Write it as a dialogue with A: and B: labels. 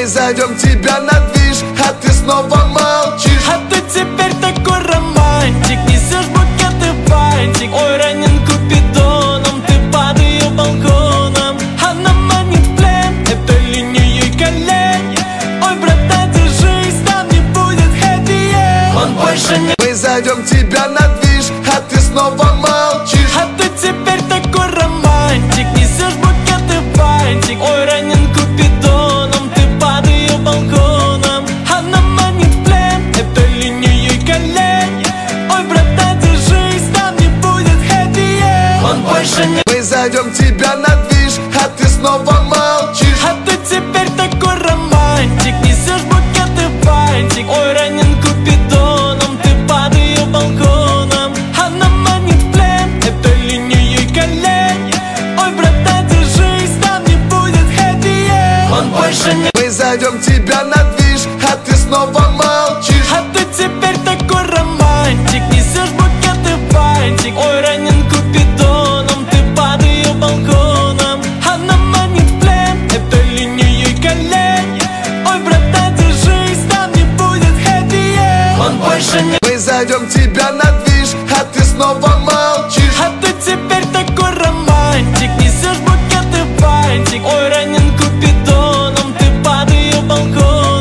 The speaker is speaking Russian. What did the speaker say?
A: Мы зовем тебя на движ, а ты снова молчишь.
B: А ты теперь такой романтик, несешь букеты бантик. Ой, ранен купидоном, ты под ее балконом. Она манит в плен, это линией колен. Ой, братан, держись, там не будет хэппи-энд. Он больше не...
A: Мы зовем тебя на движ, а ты снова молчишь.
B: А ты теперь такой романтик, несешь букеты бантик. Ой, ранен купидоном, ты под ее балконом. Она манит в плен, это линией колен. Ой, братан, держись, там не будет хэппи-энд. Он больше не...
A: Мы зовем тебя на движ, а ты снова молчишь.
B: А ты теперь такой романтик, несешь букеты бантик. Ой, ранен купидоном, ты под ее балконом. Она манит в плен, это линией колен. Ой, братан, держись, там не будет хэппи-энд. Он больше не...
A: Мы зовем тебя на движ, а ты снова молчишь.
B: А ты теперь такой романтик, несешь букеты бантик. Ой, ранен купидоном, ты под ее балконом. Она манит в плен, это линией колен. Ой, братан, держись, там не будет хэппи-энд. Он больше не...
A: Мы зовем тебя на движ, а ты снова молчишь.